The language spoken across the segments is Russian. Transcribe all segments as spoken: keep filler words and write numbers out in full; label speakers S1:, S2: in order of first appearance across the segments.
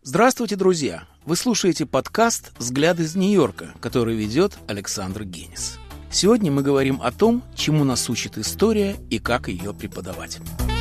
S1: Здравствуйте, друзья! Вы слушаете подкаст «Взгляд из Нью-Йорка», который ведет Александр Генис. Сегодня мы говорим о том, чему нас учит история и как ее преподавать.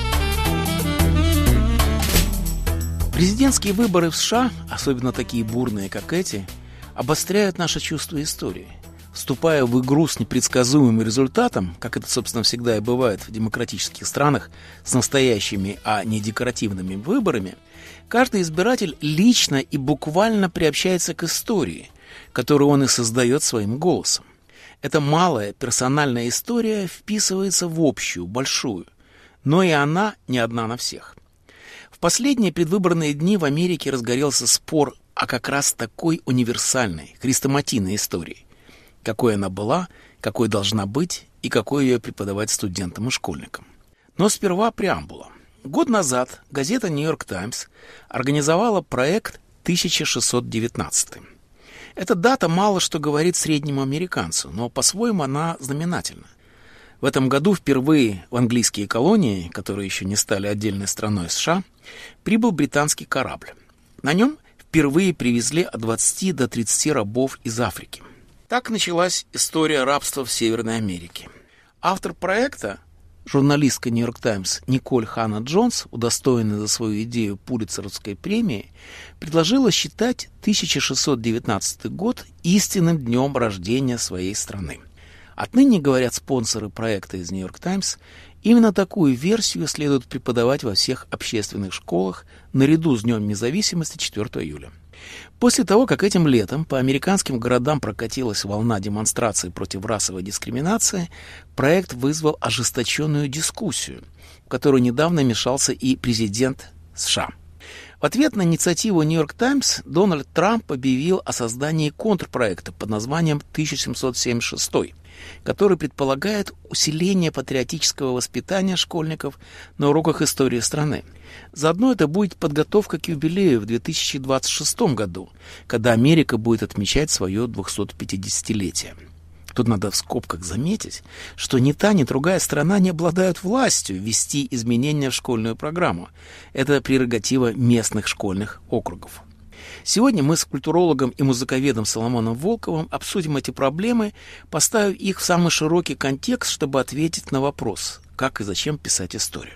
S1: Президентские выборы в США, особенно такие бурные, как эти, обостряют наше чувство истории. Вступая в игру с непредсказуемым результатом, как это, собственно, всегда и бывает в демократических странах, с настоящими, а не декоративными выборами, каждый избиратель лично и буквально приобщается к истории, которую он и создает своим голосом. Эта малая персональная история вписывается в общую, большую, но и она не одна на всех. В последние предвыборные дни в Америке разгорелся спор о как раз такой универсальной, хрестоматийной истории. Какой она была, какой должна быть и какой ее преподавать студентам и школьникам. Но сперва преамбула. Год назад газета «Нью-Йорк Таймс» организовала проект тысяча шестьсот девятнадцатый. Эта дата мало что говорит среднему американцу, но по-своему она знаменательна. В этом году впервые в английские колонии, которые еще не стали отдельной страной США, прибыл британский корабль. На нем впервые привезли от двадцати до тридцати рабов из Африки. Так началась история рабства в Северной Америке. Автор проекта, журналистка «Нью-Йорк Таймс» Николь Ханна Джонс, удостоенная за свою идею Пулитцеровской премии, предложила считать тысяча шестьсот девятнадцатый год истинным днем рождения своей страны. Отныне, говорят спонсоры проекта из «Нью-Йорк Таймс», именно такую версию следует преподавать во всех общественных школах наряду с Днем независимости четвёртого июля. После того, как этим летом по американским городам прокатилась волна демонстраций против расовой дискриминации, проект вызвал ожесточенную дискуссию, в которую недавно вмешался и президент США. В ответ на инициативу «Нью-Йорк Таймс» Дональд Трамп объявил о создании контрпроекта под названием тысяча семьсот семьдесят шестой, который предполагает усиление патриотического воспитания школьников на уроках истории страны. Заодно это будет подготовка к юбилею в две тысячи двадцать шестом году, когда Америка будет отмечать свое двухсотпятидесятилетие. Тут надо в скобках заметить, что ни та, ни другая страна не обладают властью ввести изменения в школьную программу. Это прерогатива местных школьных округов. Сегодня мы с культурологом и музыковедом Соломоном Волковым обсудим эти проблемы, поставив их в самый широкий контекст, чтобы ответить на вопрос, как и зачем писать историю.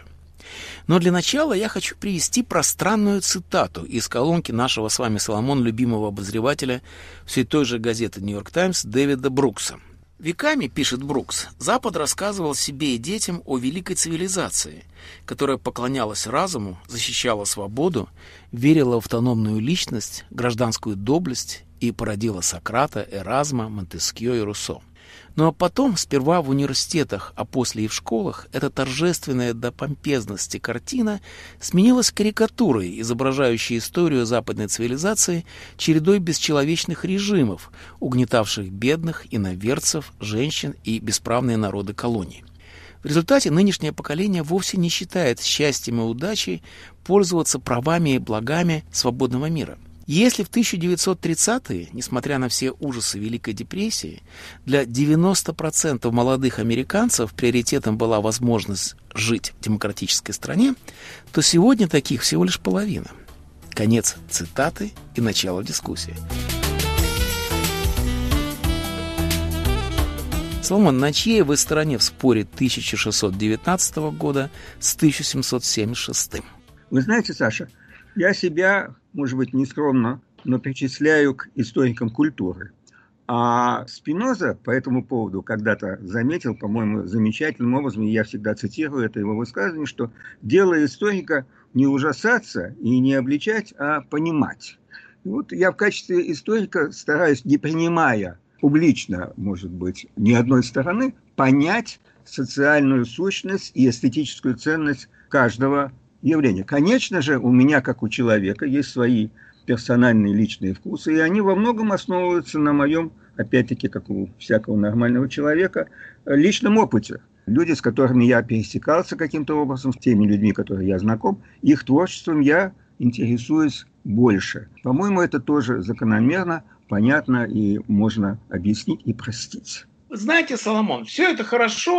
S1: Но для начала я хочу привести пространную цитату из колонки нашего с вами, Соломон, любимого обозревателя всей той же газеты «Нью-Йорк Таймс» Дэвида Брукса. Веками, пишет Брукс, Запад рассказывал себе и детям о великой цивилизации, которая поклонялась разуму, защищала свободу, верила в автономную личность, гражданскую доблесть и породила Сократа, Эразма, Монтескьё и Руссо. Ну а потом, сперва в университетах, а после и в школах, эта торжественная до помпезности картина сменилась карикатурой, изображающей историю западной цивилизации чередой бесчеловечных режимов, угнетавших бедных, иноверцев, женщин и бесправные народы колоний. В результате нынешнее поколение вовсе не считает счастьем и удачей пользоваться правами и благами свободного мира. Если в тысяча девятьсот тридцатые, несмотря на все ужасы Великой депрессии, для девяноста процентов молодых американцев приоритетом была возможность жить в демократической стране, то сегодня таких всего лишь половина. Конец цитаты и начало дискуссии. Соломон, на чьей вы стороне в споре тысяча шестьсот девятнадцатого года с тысяча семьсот семьдесят шестым?
S2: Вы знаете, Саша, я себя, может быть, нескромно, но причисляю к историкам культуры. А Спиноза по этому поводу когда-то заметил, по-моему, замечательным образом, и я всегда цитирую это его высказывание, что дело историка не ужасаться и не обличать, а понимать. И вот я в качестве историка стараюсь, не принимая публично, может быть, ни одной стороны, понять социальную сущность и эстетическую ценность каждого явления. Конечно же, у меня, как у человека, есть свои персональные личные вкусы, и они во многом основываются на моем, опять-таки, как у всякого нормального человека, личном опыте. Люди, с которыми я пересекался каким-то образом, с теми людьми, которые я знаком, их творчеством я интересуюсь больше. По-моему, это тоже закономерно, понятно и можно объяснить и простить.
S1: Знаете, Соломон, все это хорошо,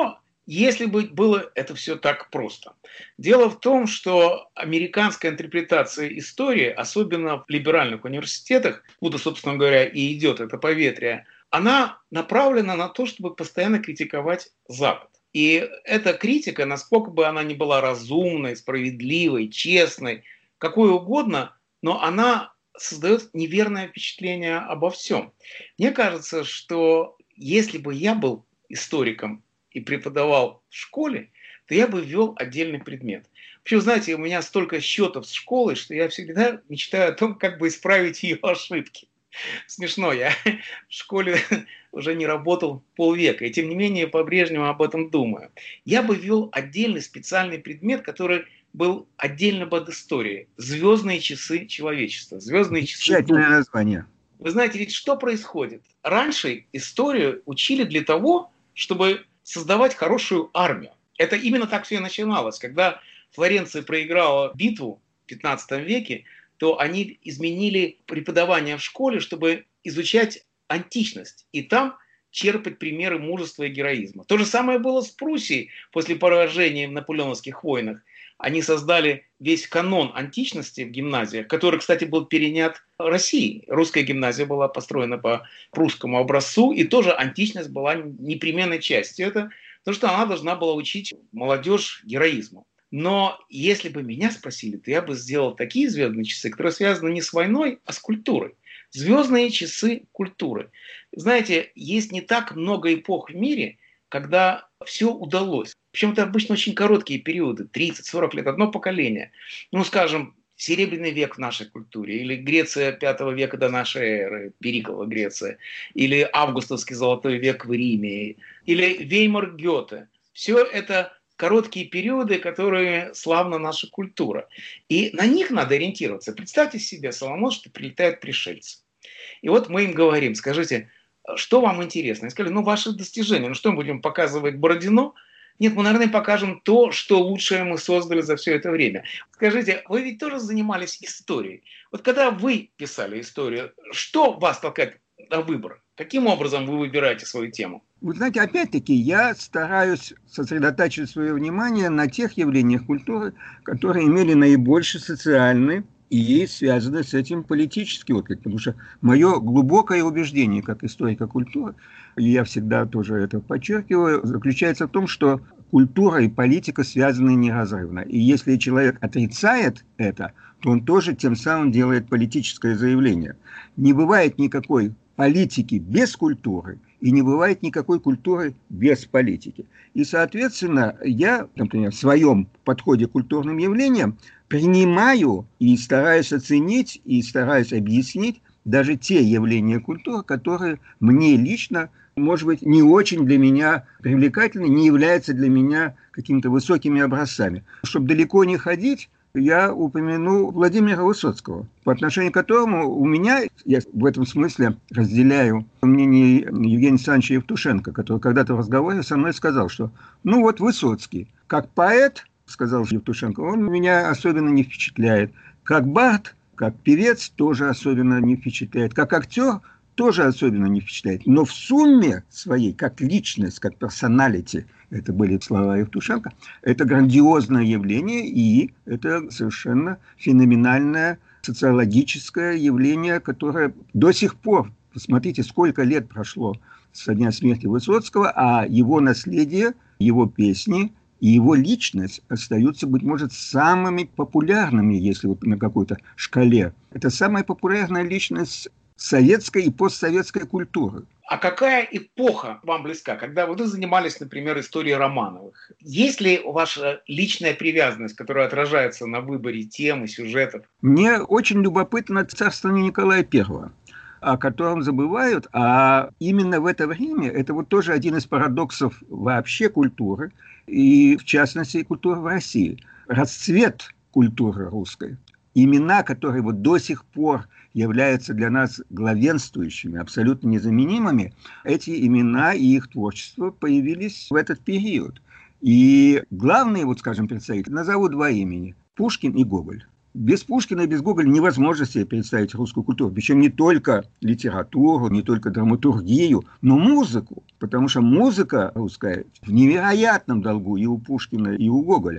S1: если бы было это все так просто. Дело в том, что американская интерпретация истории, особенно в либеральных университетах, куда, собственно говоря, и идет это поветрие, она направлена на то, чтобы постоянно критиковать Запад. И эта критика, насколько бы она ни была разумной, справедливой, честной, какой угодно, но она создает неверное впечатление обо всем. Мне кажется, что если бы я был историком и преподавал в школе, то я бы ввел отдельный предмет. Вообще, знаете, у меня столько счетов с школой, что я всегда мечтаю о том, как бы исправить ее ошибки. Смешно, я в школе уже не работал полвека, и тем не менее по-прежнему об этом думаю. Я бы ввел отдельный специальный предмет, который был отдельно от истории. Звездные часы человечества. Звездные часы.
S2: Замечательное название.
S1: Вы знаете, ведь что происходит? Раньше историю учили для того, чтобы создавать хорошую армию. Это именно так все и начиналось. Когда Флоренция проиграла битву в пятнадцатом веке, то они изменили преподавание в школе, чтобы изучать античность. И там черпать примеры мужества и героизма. То же самое было с Пруссией после поражения в наполеоновских войнах. Они создали весь канон античности в гимназиях, который, кстати, был перенят Россией. Русская гимназия была построена по прусскому образцу, и тоже античность была непременной частью этого, потому что она должна была учить молодежь героизму. Но если бы меня спросили, то я бы сделал такие звездные часы, которые связаны не с войной, а с культурой. Звездные часы культуры. Знаете, есть не так много эпох в мире, когда все удалось. Причем это обычно очень короткие периоды, тридцать-сорок лет, одно поколение. Ну, скажем, Серебряный век в нашей культуре, или Греция пятого века до нашей эры, Перикова Греция, или Августовский золотой век в Риме, или Веймар Гёте. Все это короткие периоды, которые славна наша культура. И на них надо ориентироваться. Представьте себе, Соломон, что прилетают пришельцы. И вот мы им говорим, скажите, что вам интересно? Они сказали, ну, ваши достижения. Ну, что мы будем показывать Бородино? Нет, мы, наверное, покажем то, что лучшее мы создали за все это время. Скажите, вы ведь тоже занимались историей. Вот когда вы писали историю, что вас толкает на выбор? Каким образом вы выбираете свою тему?
S2: Вы знаете, опять-таки, я стараюсь сосредотачивать свое внимание на тех явлениях культуры, которые имели наибольший социальный и связаны с этим политический отклик. Потому что мое глубокое убеждение, как историка культуры, и я всегда тоже это подчеркиваю, заключается в том, что культура и политика связаны неразрывно. И если человек отрицает это, то он тоже тем самым делает политическое заявление. Не бывает никакой политики без культуры, и не бывает никакой культуры без политики. И, соответственно, я, например, в своем подходе к культурным явлениям принимаю и стараюсь оценить, и стараюсь объяснить даже те явления культуры, которые мне лично, может быть, не очень для меня привлекательны, не являются для меня какими-то высокими образцами. Чтобы далеко не ходить, я упомяну Владимира Высоцкого, по отношению к которому у меня, я в этом смысле разделяю мнение Евгения Александровича Евтушенко, который когда-то в разговоре со мной сказал, что ну вот Высоцкий, как поэт, сказал Евтушенко, он меня особенно не впечатляет, как бард, как певец тоже особенно не впечатляет, как актер тоже особенно не впечатляет, но в сумме своей, как личность, как персоналити, это были слова Евтушенко, это грандиозное явление, и это совершенно феноменальное социологическое явление, которое до сих пор, посмотрите, сколько лет прошло со дня смерти Высоцкого, а его наследие, его песни и его личность остаются, быть может, самыми популярными, если вот на какой-то шкале. Это самая популярная личность советской и постсоветской культуры.
S1: А какая эпоха вам близка, когда вы занимались, например, историей Романовых? Есть ли ваша личная привязанность, которая отражается на выборе тем и сюжетов?
S2: Мне очень любопытно царствование Николая Первого, о котором забывают, а именно в это время, это вот тоже один из парадоксов вообще культуры, и в частности культуры в России. Расцвет культуры русской, имена, которые вот до сих пор являются для нас главенствующими, абсолютно незаменимыми, эти имена и их творчество появились в этот период. И главные, вот скажем, представители, назову два имени – Пушкин и Гоголь. Без Пушкина и без Гоголя невозможно себе представить русскую культуру. Причем не только литературу, не только драматургию, но музыку. Потому что музыка русская в невероятном долгу и у Пушкина, и у Гоголя.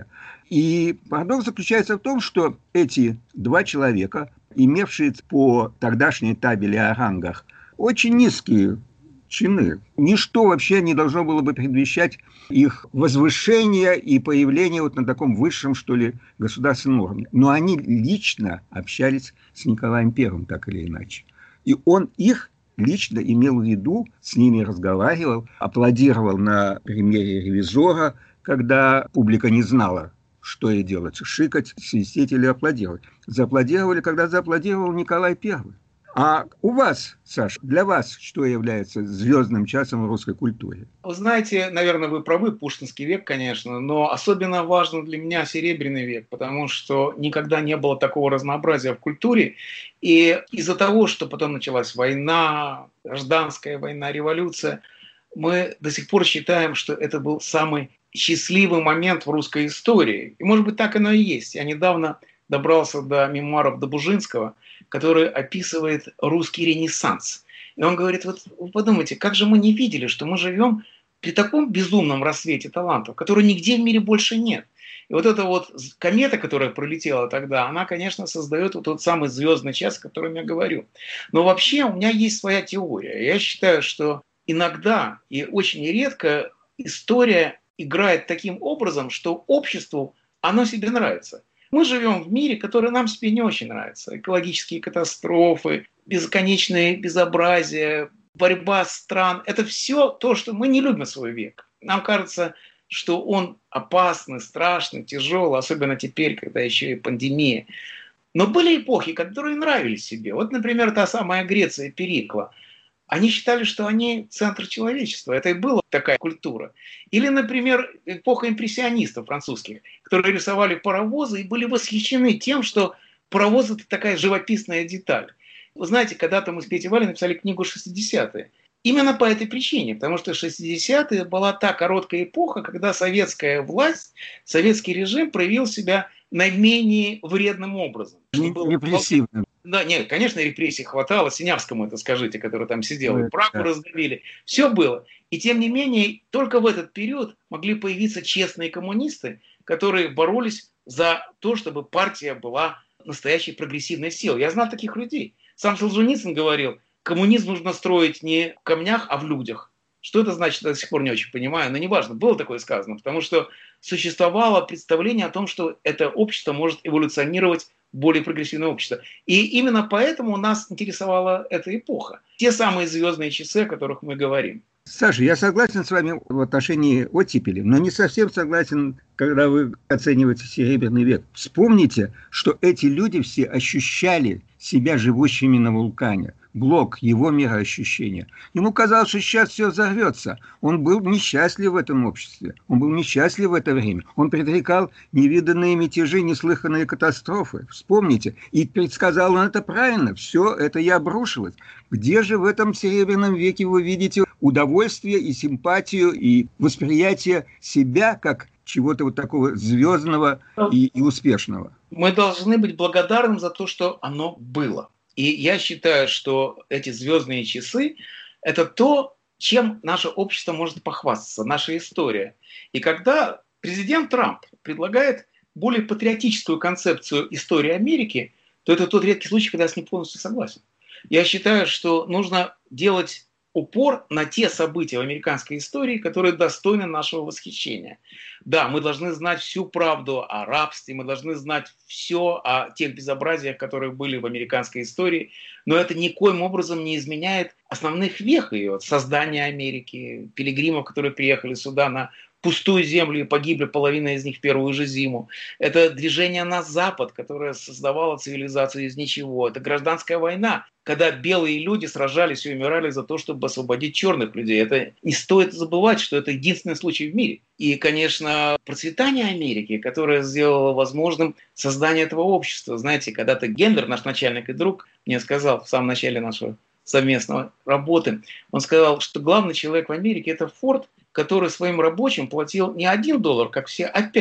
S2: И парадокс заключается в том, что эти два человека, имевшие по тогдашней табели о рангах очень низкие чины. Ничто вообще не должно было бы предвещать их возвышение и появление вот на таком высшем, что ли, государственном уровне. Но они лично общались с Николаем Первым, так или иначе. И он их лично имел в виду, с ними разговаривал, аплодировал на примере «Ревизора», когда публика не знала, что ей делать, шикать, свистеть или аплодировать. Зааплодировали, когда зааплодировал Николай Первый. А у вас, Саша, для вас что является звездным часом в русской культуре?
S1: Вы знаете, наверное, вы правы, Пушкинский век, конечно, но особенно важен для меня Серебряный век, потому что никогда не было такого разнообразия в культуре. И из-за того, что потом началась война, гражданская война, революция, мы до сих пор считаем, что это был самый счастливый момент в русской истории. И, может быть, так оно и есть. Я недавно добрался до мемуаров Добужинского, который описывает русский ренессанс. И он говорит, вот вы подумайте, как же мы не видели, что мы живем при таком безумном рассвете талантов, который нигде в мире больше нет. И вот эта вот комета, которая пролетела тогда, она, конечно, создает вот тот самый звездный час, о котором я говорю. Но вообще у меня есть своя теория. Я считаю, что иногда и очень редко история играет таким образом, что обществу оно себе нравится. Мы живем в мире, который нам себе не очень нравится. Экологические катастрофы, бесконечные безобразия, борьба стран. Это все то, что мы не любим свой век. Нам кажется, что он опасный, страшный, тяжелый, особенно теперь, когда еще и пандемия. Но были эпохи, которые нравились себе. Вот, например, та самая Греция Перикла. Они считали, что они центр человечества. Это и была такая культура. Или, например, эпоха импрессионистов французских, которые рисовали паровозы и были восхищены тем, что паровоз – это такая живописная деталь. Вы знаете, когда-то мы с Петей Валей написали книгу «шестидесятые». Именно по этой причине, потому что шестидесятые была та короткая эпоха, когда советская власть, советский режим проявил себя наименее вредным образом.
S2: Репрессивным.
S1: Да, нет, конечно, репрессий хватало. Синявскому это скажите, который там сидел.
S2: Да,
S1: Прагу
S2: да.
S1: раздавили. Все было. И тем не менее, только в этот период могли появиться честные коммунисты, которые боролись за то, чтобы партия была настоящей прогрессивной силой. Я знал таких людей. Сам Солженицын говорил, коммунизм нужно строить не в камнях, а в людях. Что это значит, я до сих пор не очень понимаю, но неважно, было такое сказано, потому что существовало представление о том, что это общество может эволюционировать в более прогрессивное общество. И именно поэтому нас интересовала эта эпоха. Те самые звездные часы, о которых мы говорим.
S2: Саша, я согласен с вами в отношении оттепели, но не совсем согласен, когда вы оцениваете Серебряный век. Вспомните, что эти люди все ощущали себя живущими на вулкане. Блок, его мироощущения. Ему казалось, что сейчас все взорвется. Он был несчастлив в этом обществе. Он был несчастлив в это время. Он предрекал невиданные мятежи, неслыханные катастрофы. Вспомните. И предсказал он это правильно. Все это и обрушилось. Где же в этом Серебряном веке вы видите удовольствие и симпатию, и восприятие себя как чего-то вот такого звездного и, и успешного?
S1: Мы должны быть благодарны за то, что оно было. И я считаю, что эти звездные часы – это то, чем наше общество может похвастаться, наша история. И когда президент Трамп предлагает более патриотическую концепцию истории Америки, то это тот редкий случай, когда я с ним полностью согласен. Я считаю, что нужно делать упор на те события в американской истории, которые достойны нашего восхищения. Да, мы должны знать всю правду о рабстве, мы должны знать все о тех безобразиях, которые были в американской истории, но это никоим образом не изменяет основных вех ее, создания Америки, пилигримов, которые приехали сюда на пустую землю и погибли, половина из них в первую же зиму. Это движение на Запад, которое создавало цивилизацию из ничего. Это гражданская война, когда белые люди сражались и умирали за то, чтобы освободить черных людей. Это не стоит забывать, что это единственный случай в мире. И, конечно, процветание Америки, которое сделало возможным создание этого общества. Знаете, когда-то Гендер, наш начальник и друг, мне сказал в самом начале нашего совместной работы, он сказал, что главный человек в Америке – это Форд, который своим рабочим платил не один доллар, как все, а пять.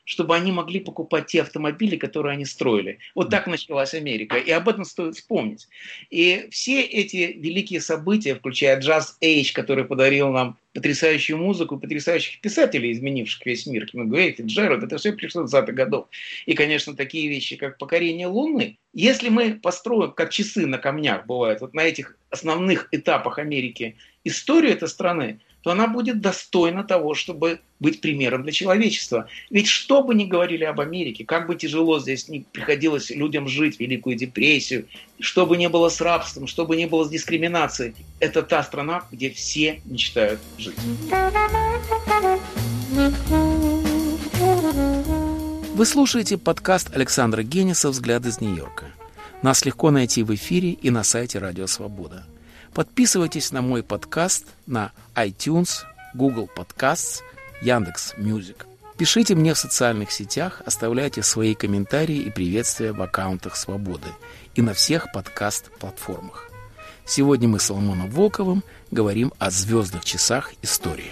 S1: чтобы они могли покупать те автомобили, которые они строили. Вот так началась Америка, и об этом стоит вспомнить. И все эти великие события, включая Jazz Age, который подарил нам потрясающую музыку, потрясающих писателей, изменивших весь мир, Хемингуэй, Фицджеральд, это все пришло с двадцатых годов. И, конечно, такие вещи, как покорение Луны, если мы построим, как часы на камнях бывают, вот на этих основных этапах Америки историю этой страны, то она будет достойна того, чтобы быть примером для человечества. Ведь что бы ни говорили об Америке, как бы тяжело здесь ни приходилось людям жить, Великую депрессию, что бы ни было с рабством, что бы ни было с дискриминацией, это та страна, где все мечтают жить.
S3: Вы слушаете подкаст Александра Гениса «Взгляд из Нью-Йорка». Нас легко найти в эфире и на сайте Радио Свобода. Подписывайтесь на мой подкаст на iTunes, Google Podcasts, Яндекс.Мьюзик. Пишите мне в социальных сетях, оставляйте свои комментарии и приветствия в аккаунтах Свободы и на всех подкаст-платформах. Сегодня мы с Соломоном Волковым говорим о звездных часах истории.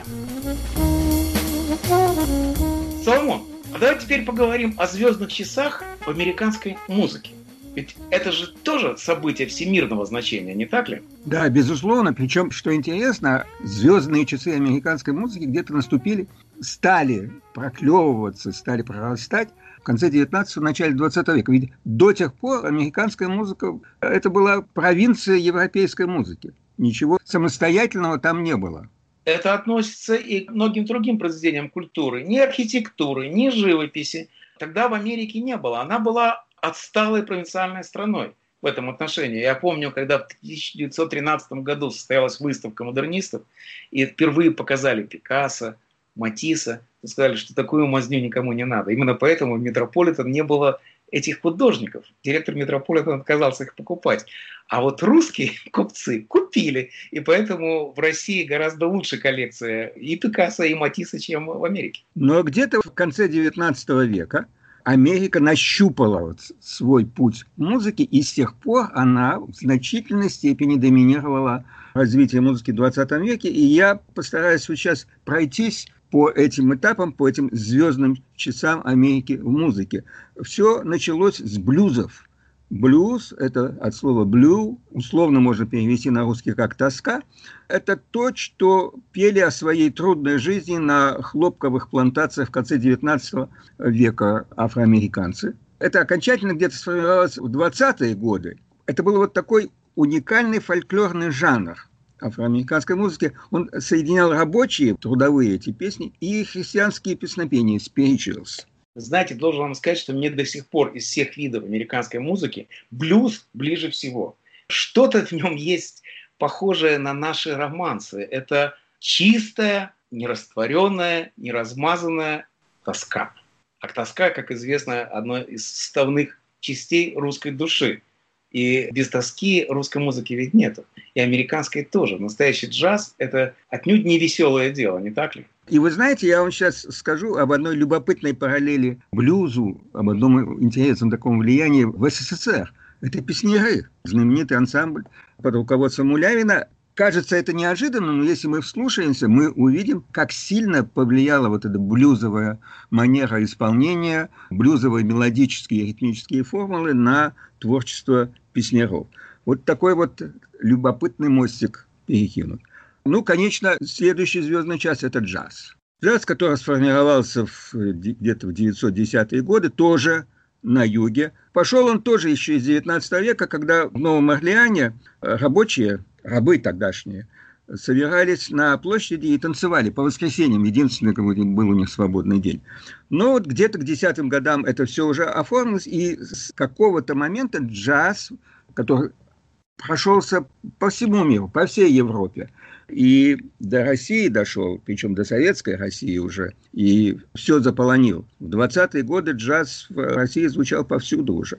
S1: Соломон, а давай теперь поговорим о звездных часах в американской музыке. Ведь это же тоже событие всемирного значения, не так ли?
S2: Да, безусловно. Причем, что интересно, звездные часы американской музыки где-то наступили, стали проклевываться, стали прорастать в конце девятнадцатого, начале двадцатого века. Ведь до тех пор американская музыка – это была провинция европейской музыки. Ничего самостоятельного там не было.
S1: Это относится и к многим другим произведениям культуры. Ни архитектуры, ни живописи тогда в Америке не было. Она была отсталой провинциальной страной в этом отношении. Я помню, когда в тысяча девятьсот тринадцатом году состоялась выставка модернистов, и впервые показали Пикассо, Матисса, и сказали, что такую мазню никому не надо. Именно поэтому в Метрополитен не было этих художников. Директор Метрополитен отказался их покупать. А вот русские купцы купили, и поэтому в России гораздо лучше коллекция и Пикассо, и Матисса, чем в Америке.
S2: Но где-то в конце девятнадцатого века Америка нащупала вот свой путь музыки, и с тех пор она в значительной степени доминировала развитие музыки в двадцатом веке. И я постараюсь сейчас пройтись по этим этапам, по этим звездным часам Америки в музыке. Все началось с блюзов. Блюз – это от слова blue, условно можно перевести на русский как тоска. Это то, что пели о своей трудной жизни на хлопковых плантациях в конце девятнадцатого века афроамериканцы. Это окончательно где-то сформировалось в двадцатые годы. Это был вот такой уникальный фольклорный жанр афроамериканской музыки. Он соединял рабочие, трудовые эти песни и христианские песнопения, spirituals.
S1: Знаете, должен вам сказать, что мне до сих пор из всех видов американской музыки блюз ближе всего. Что-то в нем есть похожее на наши романсы. Это чистая, нерастворенная, неразмазанная тоска. А тоска, как известно, одна из составных частей русской души. И без тоски русской музыки ведь нету. И американской тоже. Настоящий джаз – это отнюдь не веселое дело, не так ли?
S2: И вы знаете, я вам сейчас скажу об одной любопытной параллели блюзу, об одном интересном таком влиянии в СССР. Это песняры, знаменитый ансамбль под руководством Мулявина. Кажется, это неожиданно, но если мы вслушаемся, мы увидим, как сильно повлияла вот эта блюзовая манера исполнения, блюзовые мелодические и ритмические формулы на творчество песняров. Вот такой вот любопытный мостик перекинут. Ну, конечно, следующий звездный час – это джаз. Джаз, который сформировался в, где-то в девятьсот десятые годы, тоже на юге. Пошел он тоже еще из девятнадцатого века, когда в Новом Орлеане рабочие, рабы тогдашние, собирались на площади и танцевали по воскресеньям. Единственный был у них свободный день. Но вот где-то к десятым годам это все уже оформилось, и с какого-то момента джаз, который прошелся по всему миру, по всей Европе, и до России дошел, причем до советской России уже, и все заполонил. В двадцатые годы джаз в России звучал повсюду уже.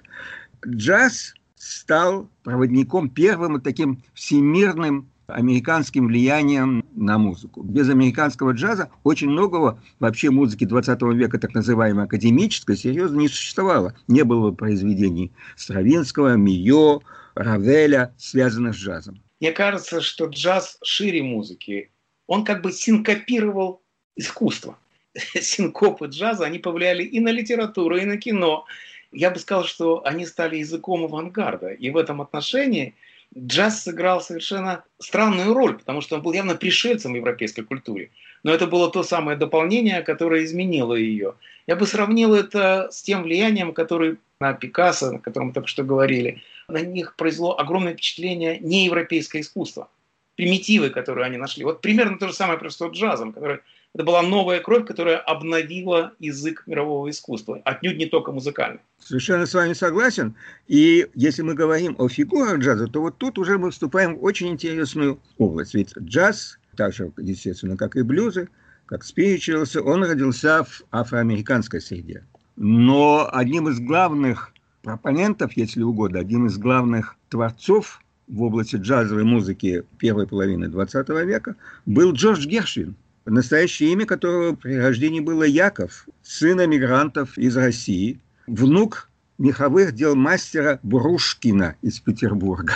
S2: Джаз стал проводником первым таким всемирным американским влиянием на музыку. Без американского джаза очень многого вообще музыки двадцатого века, так называемой академической, серьезно не существовало. Не было произведений Стравинского, Мийо, Равеля, связанных с джазом.
S1: Мне кажется, что джаз шире музыки. Он как бы синкопировал искусство. синкопы джаза, они повлияли и на литературу, и на кино. Я бы сказал, что они стали языком авангарда. И в этом отношении джаз сыграл совершенно странную роль, потому что он был явно пришельцем в европейской культуре. Но это было то самое дополнение, которое изменило ее. Я бы сравнил это с тем влиянием, которое на Пикассо, о котором мы только что говорили, на них произвело огромное впечатление неевропейское искусство. Примитивы, которые они нашли. Вот примерно то же самое просто с джазом, который... Это была новая кровь, которая обновила язык мирового искусства, отнюдь не только музыкальный.
S2: Совершенно с вами согласен. И если мы говорим о фигурах джаза, то вот тут уже мы вступаем в очень интересную область. Ведь джаз, так же, естественно, как и блюзы, как спиричуэлсы, он родился в афроамериканской среде. Но одним из главных пропонентов, если угодно, одним из главных творцов в области джазовой музыки первой половины двадцатого века был Джордж Гершвин, настоящее имя которого при рождении было Яков, сын эмигрантов из России, внук меховых дел мастера Брушкина из Петербурга.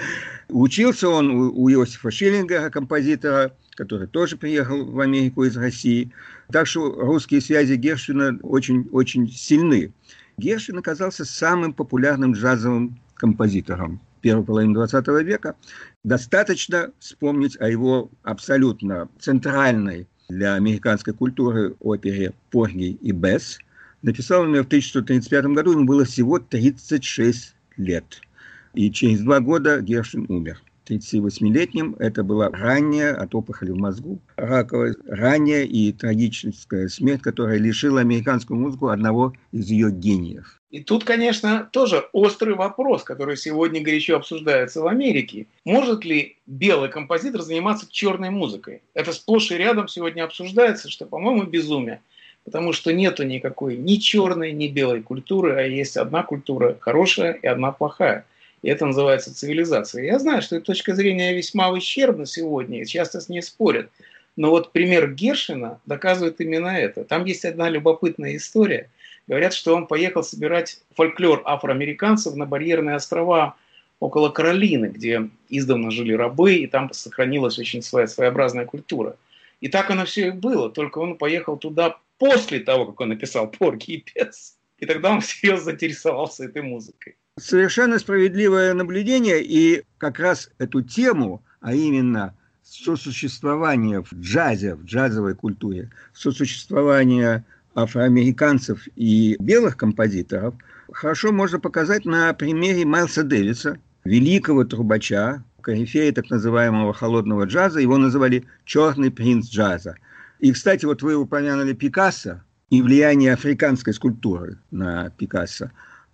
S2: Учился он у Иосифа Шиллингера, композитора, который тоже приехал в Америку из России. Так что русские связи Гершвина очень-очень сильны. Гершвин оказался самым популярным джазовым композитором первой половины двадцатого века. Достаточно вспомнить о его абсолютно центральной для американской культуры опере «Порги и Бесс». Написал он ее в тысяча сто тридцать пятом году, ему было всего тридцать шесть лет. И через два года Гершвин умер. тридцативосьмилетним. Это была ранняя от опухоли в мозгу, раковая, ранняя и трагическая смерть, которая лишила американскую музыку одного из ее гениев.
S1: И тут, конечно, тоже острый вопрос, который сегодня горячо обсуждается в Америке. Может ли белый композитор заниматься черной музыкой? Это сплошь и рядом сегодня обсуждается, что, по-моему, безумие. Потому что нету никакой ни черной, ни белой культуры, а есть одна культура хорошая и одна плохая. И это называется цивилизация. Я знаю, что эта точка зрения весьма ущербна сегодня, и часто с ней спорят. Но вот пример Гершвина доказывает именно это. Там есть одна любопытная история. Говорят, что он поехал собирать фольклор афроамериканцев на барьерные острова около Каролины, где издавна жили рабы, и там сохранилась очень своя своеобразная культура. И так оно все и было, только он поехал туда после того, как он написал «Порги и Бесс». И тогда он всерьез заинтересовался этой музыкой.
S2: Совершенно справедливое наблюдение, и как раз эту тему, а именно сосуществование в джазе, в джазовой культуре, сосуществование афроамериканцев и белых композиторов, хорошо можно показать на примере Майлса Дэвиса, великого трубача, корифея так называемого холодного джаза. Его называли «черный принц джаза». И, кстати, вот вы упомянули Пикассо и влияние африканской скульптуры на Пикассо.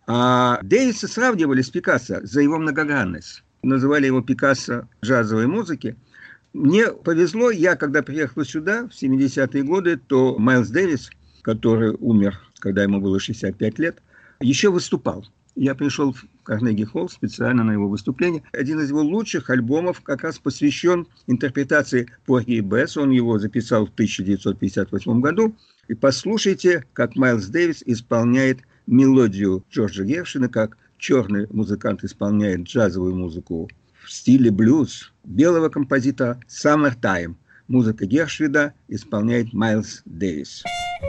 S2: А Дэвиса сравнивали с Пикассо за его многогранность. Называли его Пикассо джазовой музыки. Мне повезло, я когда приехал сюда в семидесятые годы, то Майлс Дэвис, который умер, когда ему было шестьдесят пять лет, еще выступал. Я пришел в Карнеги-холл специально на его выступление. Один из его лучших альбомов как раз посвящен интерпретации «Порги и Бесс». Он его записал в тысяча девятьсот пятьдесят восьмом году. И послушайте, как Майлс Дэвис исполняет мелодию Джорджа Гершвина, как черный музыкант исполняет джазовую музыку в стиле блюз белого композитора «Summertime». Музыка Гершвина исполняет Майлс Дэвис.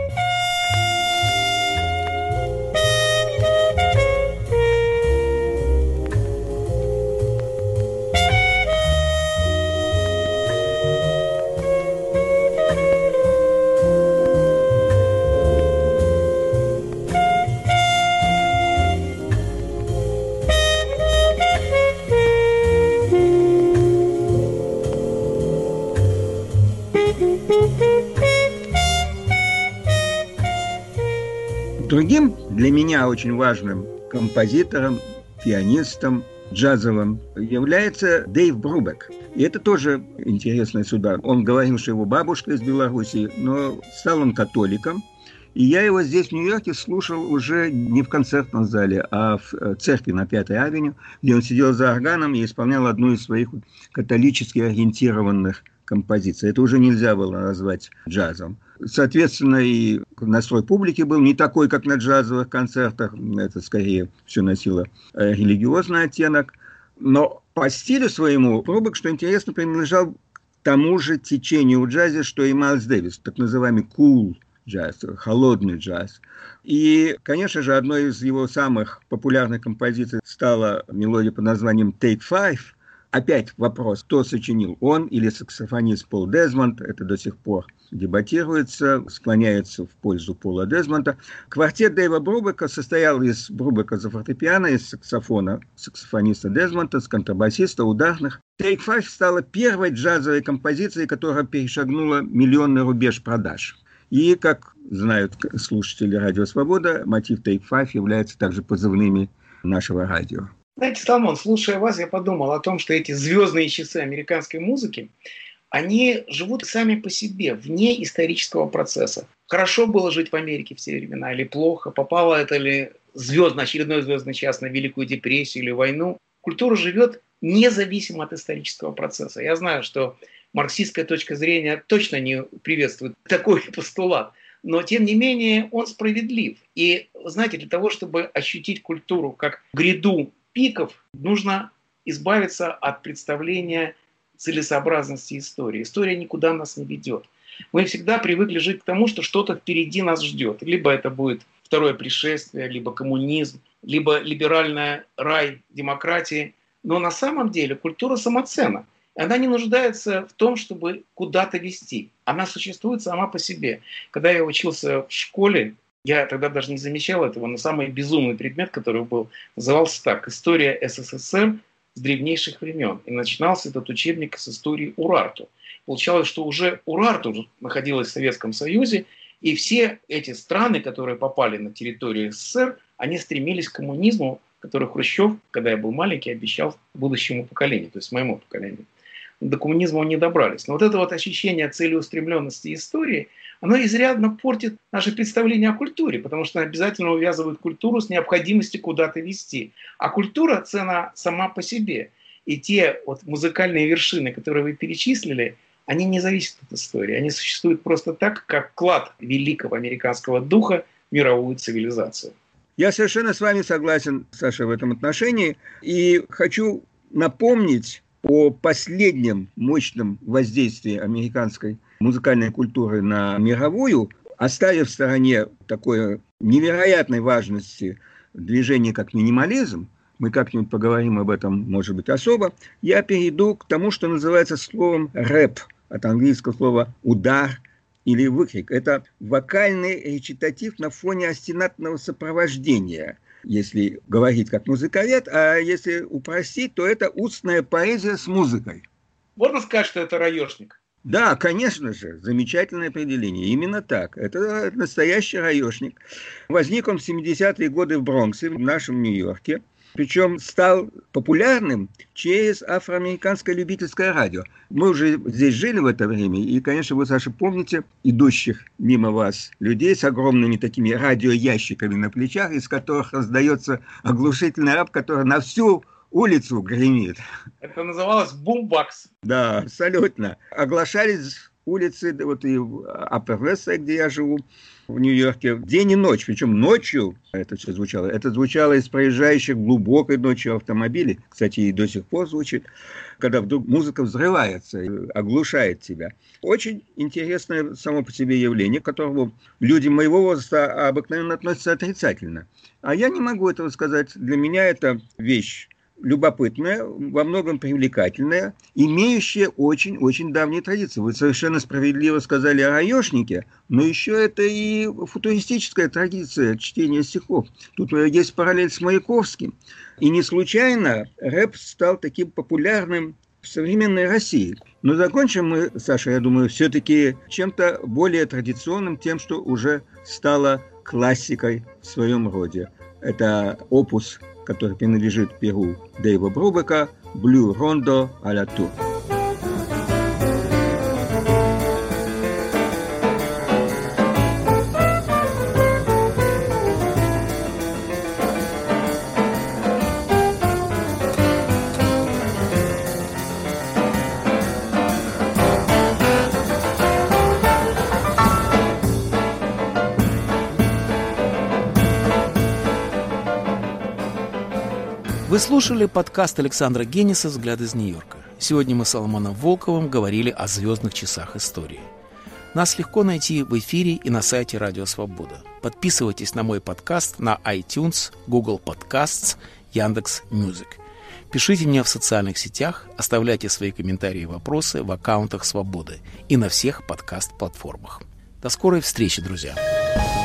S2: Другим для меня очень важным композитором, пианистом, джазовым является Дэйв Брубек. И это тоже интересная судьба. Он говорил, что его бабушка из Белоруссии, но стал он католиком. И я его здесь, в Нью-Йорке, слушал уже не в концертном зале, а в церкви на Пятой авеню, где он сидел за органом и исполнял одну из своих католически ориентированных композиций. Это уже нельзя было назвать джазом. Соответственно, и настрой публики был не такой, как на джазовых концертах. Это скорее все носило религиозный оттенок. Но по стилю своему Брубек, что интересно, принадлежал к тому же течению в джазе, что и Майлс Дэвис, так называемый cool джаз, холодный джаз. И, конечно же, одной из его самых популярных композиций стала мелодия под названием «Take Five». Опять вопрос, кто сочинил, он или саксофонист Пол Дезмонд, это до сих пор дебатируется, склоняется в пользу Пола Дезмонда. Квартет Дэйва Брубека состоял из Брубека за фортепиано, из саксофона саксофониста Дезмонда, с контрабасиста, ударных. «Take Five» стала первой джазовой композицией, которая перешагнула миллионный рубеж продаж. И, как знают слушатели «Радио Свобода», мотив «Take Five» является также позывными нашего радио.
S3: Знаете, Соломон, слушая вас, я подумал о том, что эти звездные часы американской музыки, они живут сами по себе, вне исторического процесса. Хорошо было жить в Америке в те времена или плохо? Попало это ли звездный, очередной звездный час на Великую депрессию или войну? Культура живет независимо от исторического процесса. Я знаю, что марксистская точка зрения точно не приветствует такой постулат. Но, тем не менее, он справедлив. И, знаете, для того, чтобы ощутить культуру как гряду пиков, нужно избавиться от представления целесообразности истории. История никуда нас не ведет. Мы всегда привыкли жить к тому, что что-то впереди нас ждет. Либо это будет второе пришествие, либо коммунизм, либо либеральный рай демократии. Но на самом деле культура самоценна. Она не нуждается в том, чтобы куда-то вести. Она существует сама по себе. Когда я учился в школе, я тогда даже не замечал этого, но самый безумный предмет, который был, назывался так: «История СССР с древнейших времен». И начинался этот учебник с истории Урарту. Получалось, что уже Урарту находилась в Советском Союзе, и все эти страны, которые попали на территорию СССР, они стремились к коммунизму, который Хрущев, когда я был маленький, обещал будущему поколению, то есть моему поколению. До коммунизма не добрались. Но вот это вот ощущение целеустремленности истории, оно изрядно портит наше представление о культуре, потому что обязательно увязывают культуру с необходимостью куда-то вести. А культура ценна сама по себе. И те вот музыкальные вершины, которые вы перечислили, они не зависят от истории. Они существуют просто так, как вклад великого американского духа в мировую цивилизацию.
S2: Я совершенно с вами согласен, Саша, в этом отношении. И хочу напомнить о последнем мощном воздействии американской музыкальной культуры на мировую, оставив в стороне такой невероятной важности движение как минимализм, мы как-нибудь поговорим об этом, может быть, особо, я перейду к тому, что называется словом рэп, от английского слова «удар» или «выкрик». Это вокальный речитатив на фоне остинатного сопровождения, если говорить как музыковед, а если упростить, то это устная поэзия с музыкой.
S3: Можно сказать, что это раешник?
S2: Да, конечно же, замечательное определение. Именно так. Это настоящий раешник. Возник он в семидесятые годы в Бронксе, в нашем Нью-Йорке. Причем стал популярным через афроамериканское любительское радио. Мы уже здесь жили в это время, и, конечно, вы, Саша, помните идущих мимо вас людей с огромными такими радиоящиками на плечах, из которых раздается оглушительный рэп, который на всю улицу гремит.
S3: Это называлось бумбакс.
S2: Да, абсолютно. Оглашались улицы, вот и в Upper West Side, где я живу, в Нью-Йорке, день и ночь. Причем ночью это все звучало. Это звучало из проезжающих глубокой ночью автомобилей. Кстати, и до сих пор звучит, когда вдруг музыка взрывается, оглушает тебя. Очень интересное само по себе явление, к которому люди моего возраста обыкновенно относятся отрицательно. А я не могу этого сказать. Для меня это вещь любопытная, во многом привлекательная, имеющая очень-очень давние традиции. Вы совершенно справедливо сказали о раешнике, но еще это и футуристическая традиция чтения стихов. Тут есть параллель с Маяковским. И не случайно рэп стал таким популярным в современной России. Но закончим мы, Саша, я думаю, все-таки чем-то более традиционным, тем, что уже стало классикой в своем роде. Это опус, который принадлежит перу Дэйва Брубека, «Blue Rondo à la Tour».
S1: Вы слушали подкаст Александра Генниса «Взгляд из Нью-Йорка». Сегодня мы с Соломоном Волковым говорили о звездных часах истории. Нас легко найти в эфире и на сайте Радио Свобода. Подписывайтесь на мой подкаст на iTunes, Google Podcasts, Яндекс.Мьюзик. Пишите мне в социальных сетях, оставляйте свои комментарии и вопросы в аккаунтах Свободы и на всех подкаст-платформах. До скорой встречи, друзья!